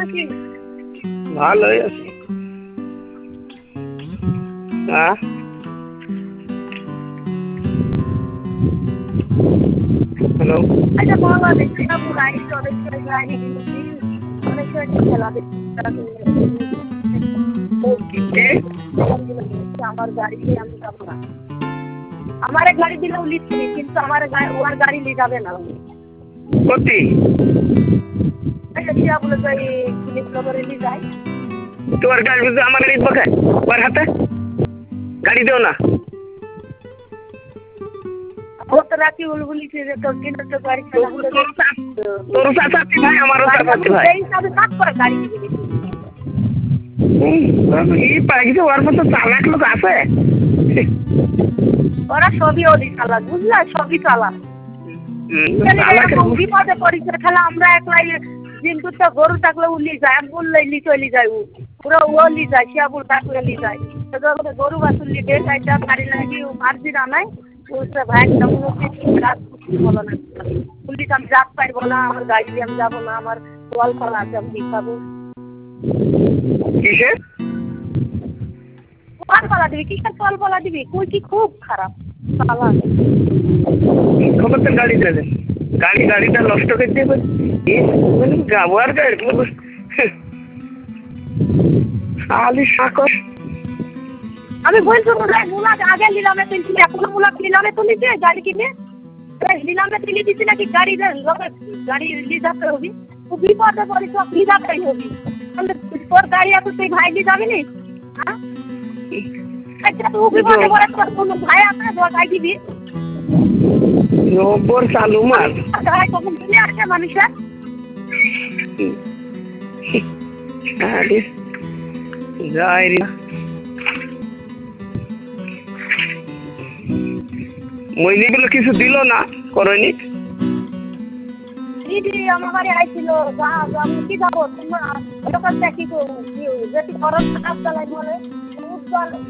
নাকি? ভালোই আছি। হ্যাঁ হ্যালো আচ্ছা বলো দেখি না গাড়ি অনেক সময় গাড়ি অনেক সময় খেলা দেখি আমার গাড়ি দিয়ে আমি যাবো না। আমার গাড়ি দিলেও লিখছি কিন্তু আমার ওর গাড়ি নিয়ে যাবে না। সত্যি আচ্ছা দিয়া বলে যাই কিনে করে নিয়ে যাই। তোমার গাড়ি বুঝতে আমার গাড়ি বকে ওর হাতে গাড়ি দেও না। ও তো রাখি বলিছে যে তোর কিনে তো গাড়ি খেলা বলে তোর চাচাতি ভাই আমারও চাচাতি ভাই এই হিসাবে কাজ করে গাড়ি দিবে। এই পাইছে ওর মতো চালাক লোক আছে। ওরা সবই ওদি চালাক বুঝলা সবই চালাক। বিপদে পরিচয় খেলা আমরা একলাই কিন্তু তো গরু থাকলে উলি যায় বললে লি চলি যায় পুরো ওলি যায় শিয়াবুল থাকলে লি যায় গরু বাছুর লিবে তাইটা গাড়ি লাগি মারজি রানাই ভাই রাত বলো না পুলিশ আমি রাত পাইব না আমার গাড়ি দিয়ে আমি যাবো না আমার ওয়াল পালা আছে আমি খাবো কিসের ওয়াল পালা দিবি কিসের ওয়াল পালা দিবি কই কি খুব খারাপ পালা খবর তো গাড়ি দেবে গাড়িটা নষ্ট করে দেবে গাওয়ার গাড়ি শালি সাকস আমি বলছি মুলা আগে নিলামে তুলছি এখনো মুলা নিলামে তুলিছে গাড়ি কিনে নিলামে তুলে দিচ্ছি নাকি গাড়ি গাড়ি লিজাতে হবি তুই বিপদে পড়ি সব লিজাতেই হবি তোর গাড়ি আছে তুই ভাই দিয়ে যাবি নি হ্যাঁ আচ্ছা তুই বিপদে পড়ে তোর কোনো ভাই আছে ভাই দিবি নম্বর চালু মার ভাই কখন দিলে আছে মানুষের আরে যাই রে মইলিগুলো কিছু দিল না করেনি দিদি আমার বাড়ি আইছিল আমি কি যাবো তোমার ওখান থেকে কি যেটি খরচ কাজ চালাই বলে